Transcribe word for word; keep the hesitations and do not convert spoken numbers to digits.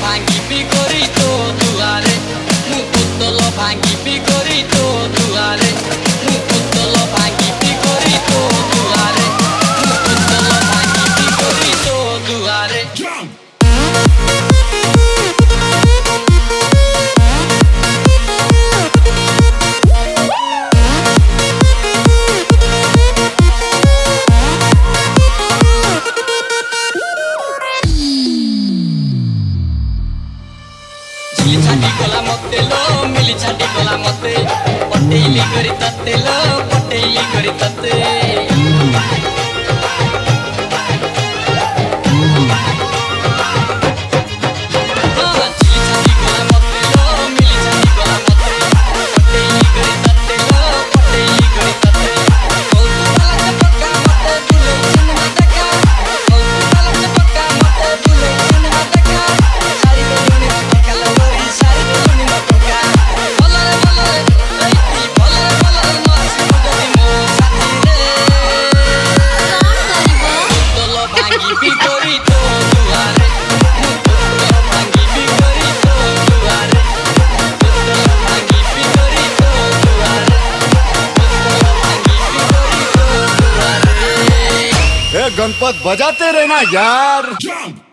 ଭାଙ୍ଗିବି କରି ତୋ ଦୁଆରେ ମୁଁ ବୋତଲ ଭାଙ୍ଗିବି କରି ତୋ ଦୁଆରେ ମୁଁ ବୋତଲ ଭାଙ୍ଗିବି କରି ତୋ ଦୁଆରେ ମୁଁ ବୋତଲ ଭାଙ୍ଗିବି କରି ତୋ ଦୁଆରେ मिली छाटी गला मते लो मिली छाटी गला मते पटेली करी तते लो पटेली करी तते गणपत बजाते रहना यार।